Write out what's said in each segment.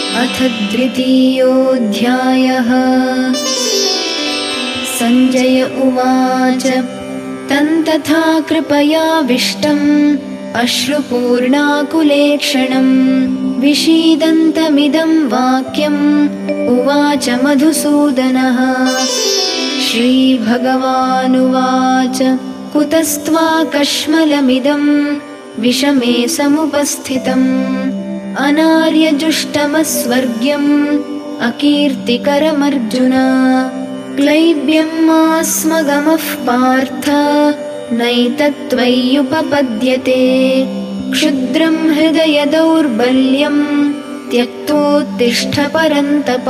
अथ द्वितीयोऽध्यायः। सञ्जय उवाच तन्तथा कृपयाविष्टम् अश्रुपूर्णाकुलेक्षणम् विषीदन्तमिदं वाक्यम् उवाच मधुसूदनः। श्रीभगवानुवाच कुतस्त्वाकश्मलमिदं विषमे समुपस्थितम् अनार्यजुष्टमस्वर्ग्यम् अकीर्तिकरमर्जुन। क्लैब्यमास्मगमः पार्थ नैतत्त्वय्युपपद्यते क्षुद्रं हृदय दौर्बल्यम् त्यक्तोत्तिष्ठ परन्तप।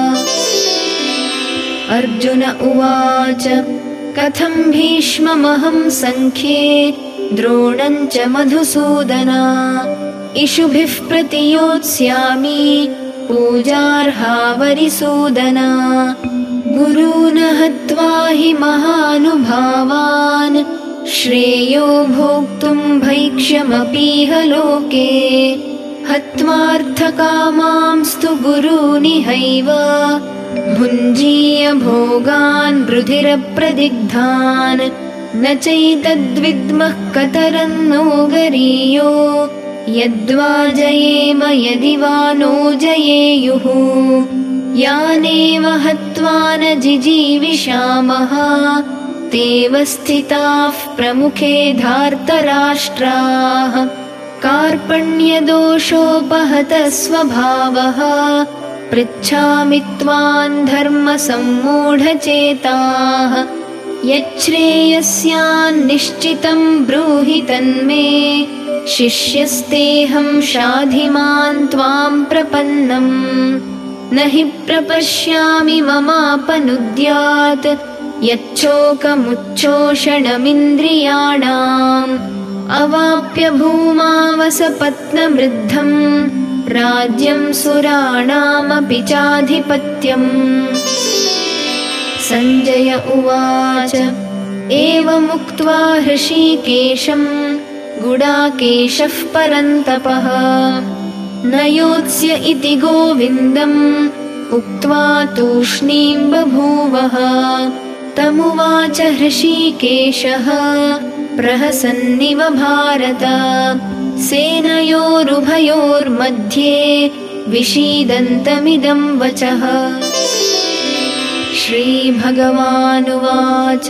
अर्जुन उवाच कथं भीष्ममहं सङ्ख्ये द्रोणं च मधुसूदन इषुभिः प्रतियोत्स्यामि पूजार्हा वरिसूदन। गुरून् हत्वा हि महानुभावान् श्रेयो भोक्तुं भैक्ष्यमपीह लोके हत्वार्थकामांस्तु गुरूनिहैव भुञ्जीय भोगान् रुधिरप्रदिग्धान् न चैतद्विद्मः कतरन्नो गरीयो यद्वा जयेम यदि वा नो जयेयुः। यानेव हत्वा न जिजीविषामः तेव स्थिताः प्रमुखे धार्तराष्ट्राः। कार्पण्यदोषोपहतः स्वभावः पृच्छामि त्वां धर्मसम्मूढचेताः। यच्छ्रेयस्यान्निश्चितं ब्रूहि तन्मे शिष्यस्तेऽहं शाधिमान् त्वां प्रपन्नम्। न हि प्रपश्यामि ममापनुद्यात् यच्छोकमुच्छोषणमिन्द्रियाणाम् अवाप्य भूमावसपत्नमृद्धम् राज्यं सुराणामपि चाधिपत्यम्। सञ्जय उवाच एवमुक्त्वा हृषीकेशं गुडाकेशः परन्तपः न योत्स्य इति गोविन्दम् उक्त्वा तूष्णीं बभूवः। तमुवाच हृषीकेशः प्रहसन्निव भारत सेनयोरुभयोर्मध्ये विषीदन्तमिदं वचः। श्रीभगवानुवाच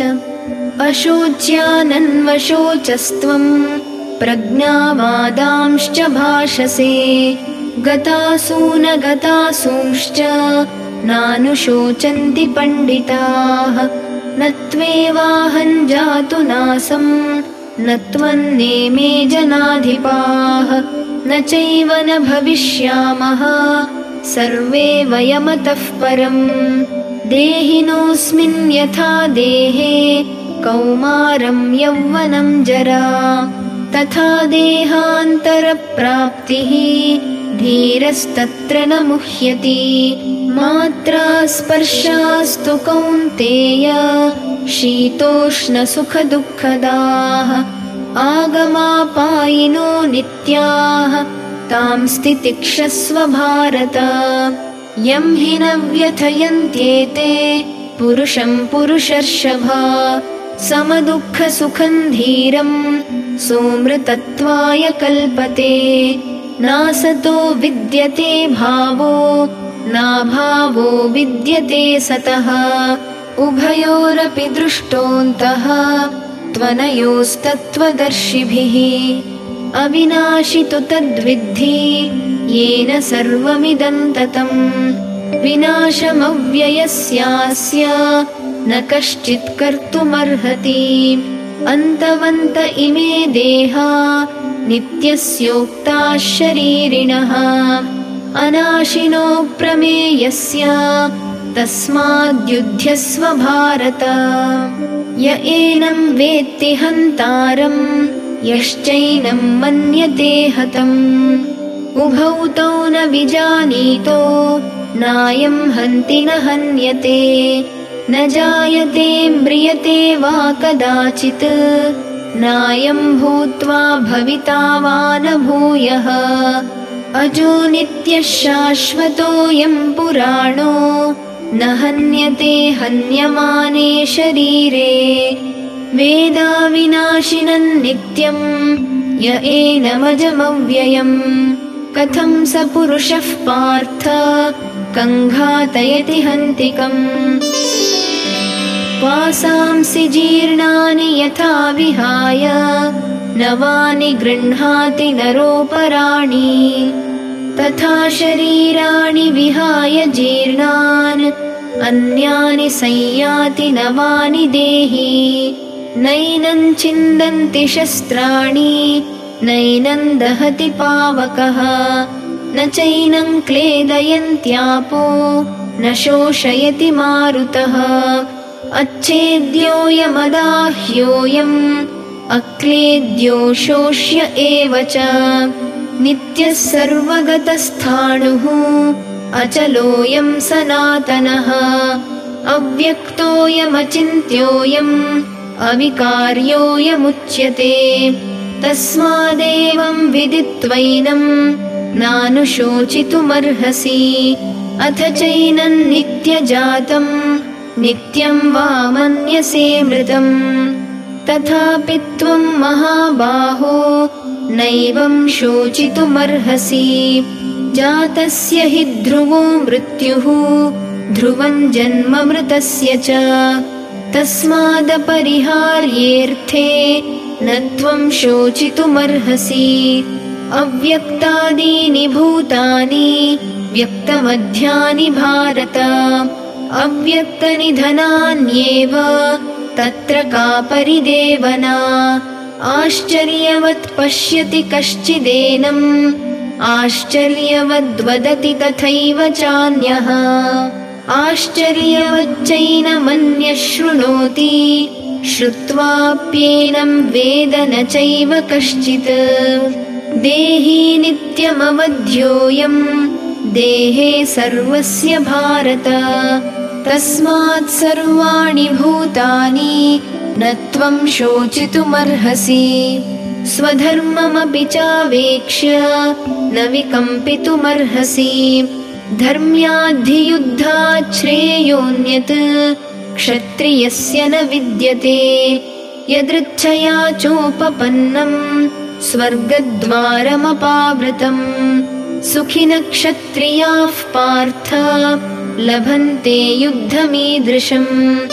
अशोच्यानन्वशोचस्त्वं प्रज्ञावादांश्च भाषसे गतासून गतासूंश्च नानुशोचन्ति पण्डिताः। न त्वेवाहं जातु नासं न त्वन्नेमे जनाधिपाः न चैव न भविष्यामः सर्वे वयमतः परम्। देहिनोऽस्मिन् यथा देहे कौमारं यौवनं जरा तथा देहान्तरप्राप्तिः धीरस्तत्र न मुह्यति। मात्रा स्पर्शास्तु कौन्तेय शीतोष्णसुखदुःखदाः आगमापायिनो नित्याः तां स्थितिक्षस्व भारत। यं हि न व्यथयन्त्येते पुरुषं पुरुषर्षभा समदुःखसुखं धीरं सोमृतत्वाय कल्पते। नासतो विद्यते भावो नाभावो विद्यते सतः उभयोरपि दृष्टोऽन्तः त्वनयोस्तत्त्वदर्शिभिः। अविनाशि तु तद्विद्धि येन सर्वमिदं ततम् विनाशमव्ययस्यास्य न कश्चित् कर्तुमर्हति। अन्तवन्त इमे देहा नित्यस्योक्ताः शरीरिणः अनाशिनो प्रमेयस्य तस्माद्युध्यस्व भारत। य एनं वेत्ति हन्तारं यश्चैनं मन्यते हतम् उभौ तौ न विजानीतो नायं हन्ति न हन्यते। न जायते म्रियते वा कदाचित् नायं भूत्वा भविता वा न भूयः। अजो नित्यः शाश्वतोऽयं पुराणो न हन्यते हन्यमाने शरीरे वेदाविनाशिनं नित्यं य एनमजमव्ययम् कथं स पुरुषः पार्थ कङ्घातयति हन्तिकम् वासांसि जीर्णानि यथा विहाय नवानि गृह्णाति नरोपराणि तथा शरीराणि विहाय जीर्णान् अन्यानि संयाति नवानि देहि नैनं छिन्दन्ति शस्त्राणि नैनं दहति पावकः न चैनं क्लेदयन्त्यापो न शोषयति मारुतः अच्छेद्योऽयमदाह्योऽयम् अक्लेद्यो शोष्य एव च नित्यः सर्वगतस्थाणुः अचलोऽयं सनातनः अव्यक्तोऽयमचिन्त्योऽयम् अविकार्योऽयमुच्यते तस्मादेवं विदित्वैनं नानुशोचितुमर्हसि अथ चैनं नित्यजातं नित्यं वा मन्यसे मृतम् तथापि त्वं महाबाहो नैवं शोचितुमर्हसि जातस्य हि ध्रुवो मृत्युः ध्रुवं जन्म मृतस्य च तस्मादपरिहार्येऽर्थे न त्वं शोचितुमर्हसि अव्यक्तादीनि भूतानि व्यक्तमध्यानि भारत अव्यक्तनिधनान्येव तत्र का परिदेवना आश्चर्यवत् पश्यति कश्चिदेनम् आश्चर्यवद्वदति तथैव चान्यः आश्चर्यवच्चैनमन्यः शृणोति श्रुत्वाप्येनं वेद न चैव कश्चित् देही नित्यमवध्योऽयं देहे सर्वस्य भारत तस्मात् सर्वाणि भूतानि न त्वं शोचितुमर्हसि स्वधर्ममपि चावेक्ष्य न विकम्पितुमर्हसि धर्म्याद्धियुद्धात् श्रेयोऽन्यत् क्षत्रियस्य न विद्यते यदृच्छया चोपपन्नं स्वर्गद्वारमपावृतम् सुखिनः क्षत्रियाः पार्थ लभन्ते युद्धमीदृशम्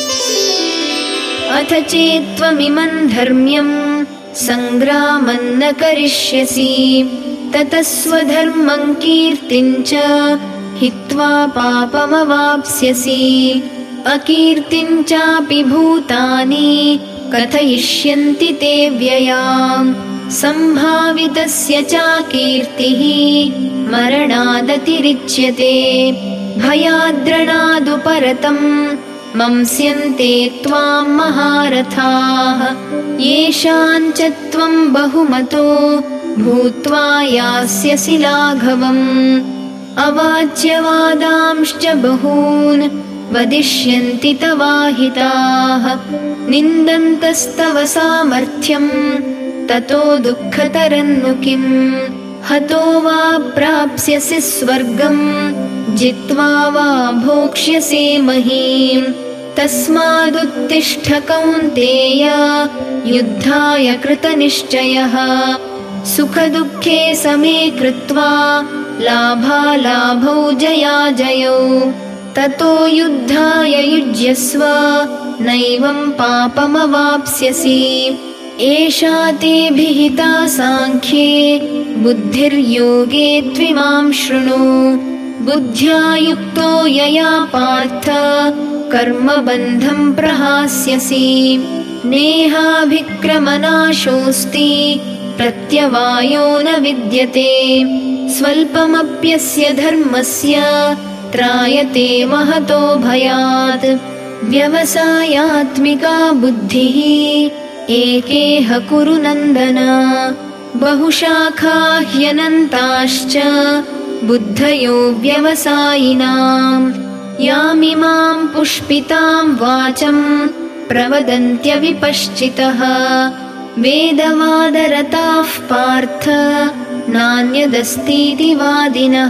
अथ चेत्त्वमिमं धर्म्यं सङ्ग्रामं न करिष्यसि ततः स्वधर्मं कीर्तिं च हित्वा पापमवाप्स्यसि अकीर्तिं चापि भूतानि कथयिष्यन्ति ते व्ययाम् सम्भावितस्य चाकीर्तिः मरणादतिरिच्यते भयाद्रणादुपरतं मंस्यन्ते त्वां महारथाः येषां च त्वं बहुमतो भूत्वा यास्यसि लाघवम् अवाच्यवादांश्च बहून् वदिष्यन्ति तवाहिताः निन्दन्तस्तव सामर्थ्यं ततो दुःखतरन्नु किम् हतो वा प्राप्स्यसि स्वर्गं जित्वा वा भोक्ष्यसे महीम् तस्मादुत्तिष्ठ कौन्तेय युद्धाय कृतनिश्चयः सुखदुःखे समे कृत्वा लाभालाभौ जयाजयौ ततो युद्धाय युज्यस्व नैवं पापमवाप्स्यसि एषा ते विहिता साङ्ख्ये बुद्धिर्योगे त्विमां शृणु बुद्ध्या युक्तो यया पार्थ कर्मबन्धं प्रहास्यसि नेहाभिक्रमनाशोऽस्ति प्रत्यवायो न विद्यते स्वल्पमप्यस्य धर्मस्य त्रायते महतो भयात् व्यवसायात्मिका बुद्धिः एकेह कुरु नन्दन बहुशाखा ह्यनन्ताश्च बुद्धयो व्यवसायिनाम् यामिमां पुष्पितां वाचं प्रवदन्त्यविपश्चितः वेदवादरताः पार्थ नान्यदस्तीति वादिनः।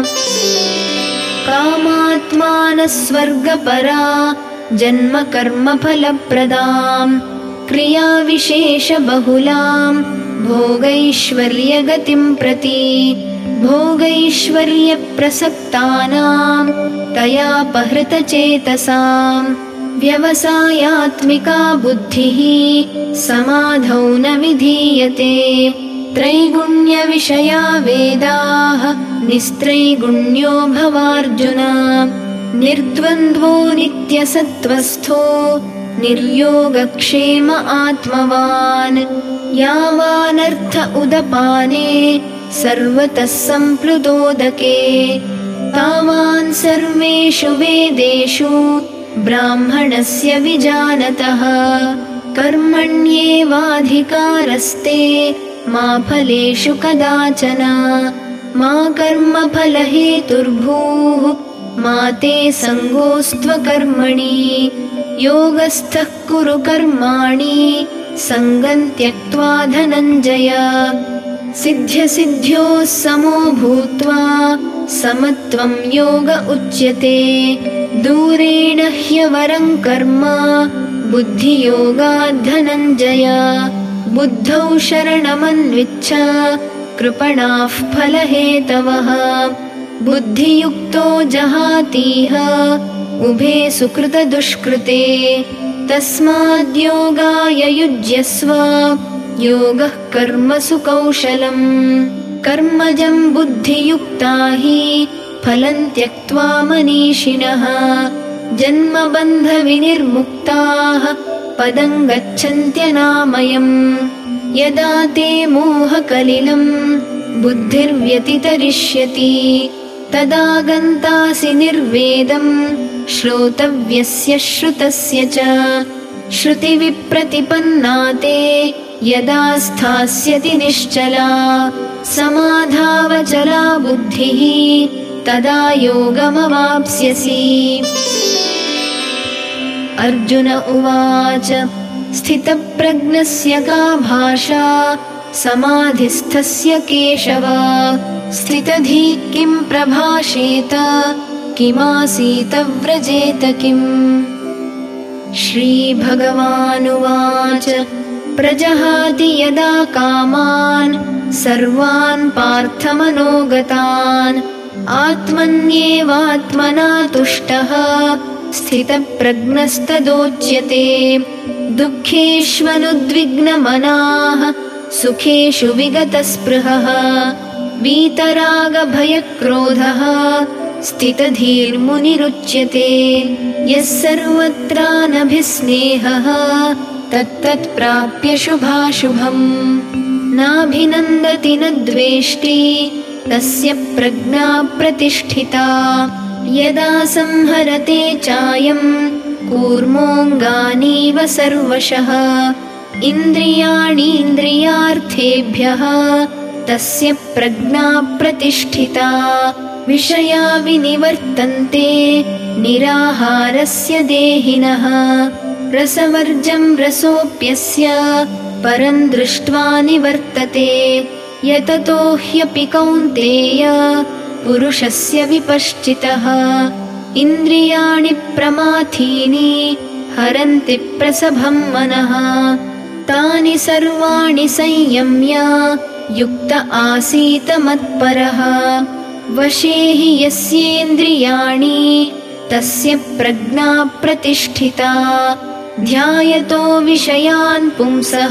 कामात्मानः स्वर्गपरा जन्मकर्मफलप्रदां क्रियाविशेषबहुलां भोगैश्वर्यगतिं प्रति भोगैश्वर्यप्रसक्तानां तयापहृतचेतसां व्यवसायात्मिका बुद्धिः समाधौ न विधीयते। त्रैगुण्यविषया वेदाः निस्त्रैगुण्यो भवार्जुन। निर्द्वन्द्वो नित्यसत्त्वस्थो निर्योगक्षेम आत्मवान् यावानर्थ उदपाने सर्वतः सम्प्लुतोदके तावान् सर्वेषु वेदेषु ब्राह्मणस्य विजानतः। कर्मण्येवाधिकारस्ते मा फलेषु कदाचन मा कर्मफलहेतुर्भूः मा ते सङ्गोऽस्त्वकर्मणि। योगस्थः कुरु कर्माणि सङ्गं त्यक्त्वा धनञ्जय। सिद्ध्यसिद्ध्योः समो भूत्वा समत्वं योग उच्यते। दूरेण ह्यवरं कर्म बुद्धियोगात् धनञ्जय। बुद्धौ शरणमन्विच्छ कृपणाः फलहेतवः। बुद्धियुक्तो जहातीह उभे सुकृतदुष्कृते। तस्माद्योगाय युज्यस्व योगः कर्मसु कौशलम्। कर्मजं बुद्धियुक्ता हि फलं त्यक्त्वा मनीषिणः। जन्मबन्धविनिर्मुक्ताः पदं गच्छन्त्यनामयम्। यदा ते मोहकलिलं बुद्धिर्व्यतितरिष्यति तदा गन्तासि निर्वेदं श्रोतव्यस्य श्रुतस्य च। श्रुतिविप्रतिपन्ना ते यदा स्थास्यति निश्चला समाधावचला बुद्धिः तदा योगमवाप्स्यसि। अर्जुन उवाच स्थितप्रज्ञस्य का भाषा समाधिस्थस्य केशव। स्थितधीः किं प्रभाषेत किमासीत व्रजेत किम्। श्रीभगवानुवाच प्रजहाति यदा कामान् सर्वान् पार्थमनोगतान् आत्मन्येवात्मना तुष्टः स्थितप्रज्ञस्तदोच्यते। दुःखेष्वनुद्विग्नमनाः सुखेषु विगतस्पृहः वीतरागभयक्रोधः स्थितधीर्मुनिरुच्यते। यः सर्वत्रानभिस्नेहः तत्तत्प्राप्य शुभाशुभम्। नाभिनन्दति न द्वेष्टि तस्य प्रज्ञा प्रतिष्ठिता। यदा संहरते चायं कूर्मोऽङ्गानीव सर्वशः इन्द्रियाणीन्द्रियार्थेभ्यः तस्य प्रज्ञा प्रतिष्ठिता। विषया विनिवर्तन्ते निराहारस्य देहिनः। रसवर्जं रसोऽप्यस्य परं दृष्ट्वा निवर्तते। यततो ह्यपि कौन्तेय पुरुषस्य विपश्चितः। इन्द्रियाणि प्रमाथीनि हरन्ति प्रसभं मनः। तानि सर्वाणि संयम्य युक्त आसीत मत्परः। वशे हि यस्येन्द्रियाणि तस्य प्रज्ञा प्रतिष्ठिता। ध्यायतो विषयान् पुंसः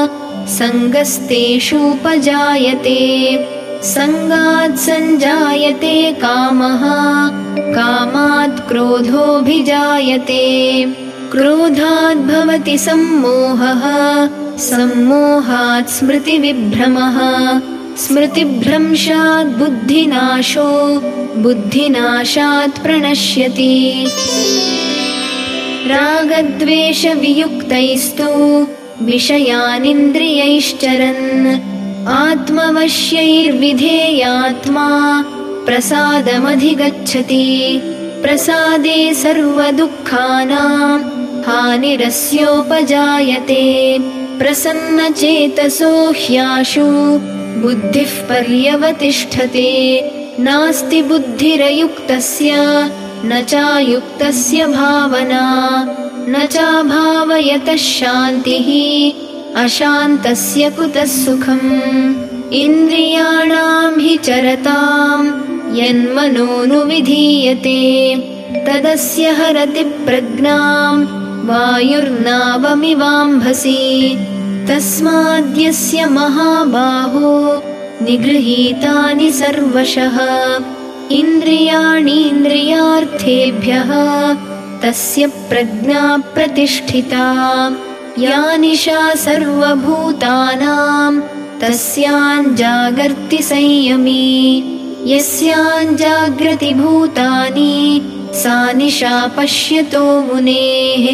सङ्गस्तेषूपजायते। सङ्गात् सञ्जायते कामः कामात् क्रोधोऽभिजायते। क्रोधात् भवति सम्मोहः सम्मोहात् स्मृतिविभ्रमः। स्मृतिभ्रंशात् बुद्धिनाशो बुद्धिनाशात् प्रणश्यति। रागद्वेषवियुक्तैस्तु विषयानिन्द्रियैश्चरन् आत्मवश्यैर्विधेयात्मा प्रसादमधिगच्छति। प्रसादे सर्वदुःखानां हानिरस्योपजायते। प्रसन्नचेतसो ह्याशु बुद्धिः पर्यवतिष्ठते। नास्ति बुद्धिरयुक्तस्य न चायुक्तस्य भावना न चाभावयतः शान्तिः अशान्तस्य कुतः सुखम्। इन्द्रियाणां हि चरतां यन्मनोनुविधीयते तदस्य हरति प्रज्ञां वायुर्नावमिवाम्भसि। तस्माद्यस्य महाबाहो निगृहीतानि सर्वशः इन्द्रियाणीन्द्रियार्थेभ्यः तस्य प्रज्ञा प्रतिष्ठिता। या निशा सर्वभूतानां तस्यां जागर्ति संयमी। यस्यां जाग्रति भूतानि सा निशा पश्यतो मुनेः।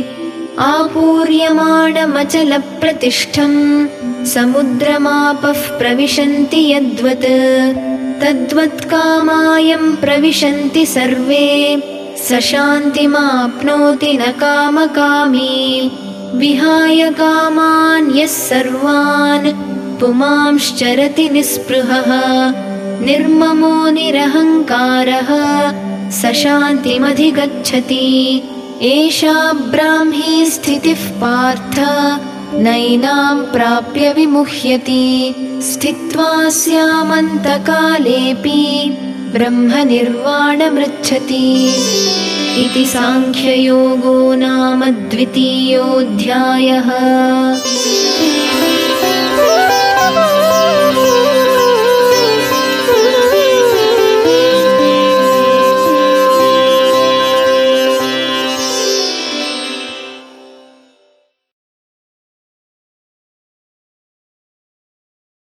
आपूर्यमाणमचलप्रतिष्ठं समुद्रमापः प्रविशन्ति यद्वत् तद्वत् कामायं प्रविशन्ति सर्वे स शान्तिमाप्नोति न कामकामी। विहाय कामान् यः सर्वान् पुमांश्चरति निःस्पृहः निर्ममो निरहङ्कारः स शान्तिमधिगच्छति। एषा ब्राह्मी स्थितिः पार्थ नैनां प्राप्य विमुह्यति। स्थित्वा स्यामन्तकालेऽपि ब्रह्मनिर्वाणमृच्छति। इति साङ्ख्ययोगो नाम 2. अध्यायः।